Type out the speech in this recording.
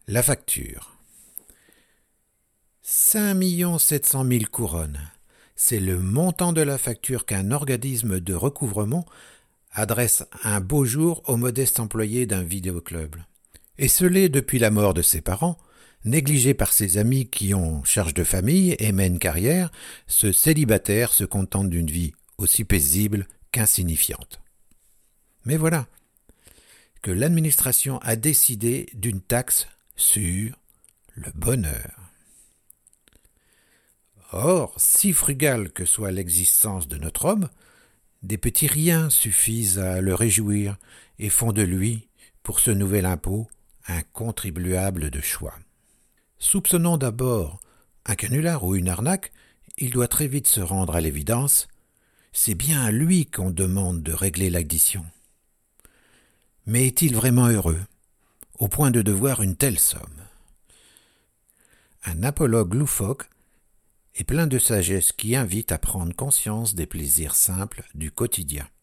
La facture. 5 700 000 couronnes. C'est le montant de la facture qu'un organisme de recouvrement adresse un beau jour au modeste employé d'un vidéoclub. Esselé depuis la mort de ses parents, négligé par ses amis qui ont charge de famille et mènent carrière, ce célibataire se contente d'une vie aussi paisible qu'insignifiante. Mais voilà que l'administration a décidé d'une taxe sur le bonheur. Or, si frugale que soit l'existence de notre homme, des petits riens suffisent à le réjouir et font de lui, pour ce nouvel impôt, un contribuable de choix. Soupçonnant d'abord un canular ou une arnaque, il doit très vite se rendre à l'évidence. C'est bien à lui qu'on demande de régler l'addition. Mais est-il vraiment heureux, au point de devoir une telle somme? Un apologue loufoque et plein de sagesse qui invite à prendre conscience des plaisirs simples du quotidien.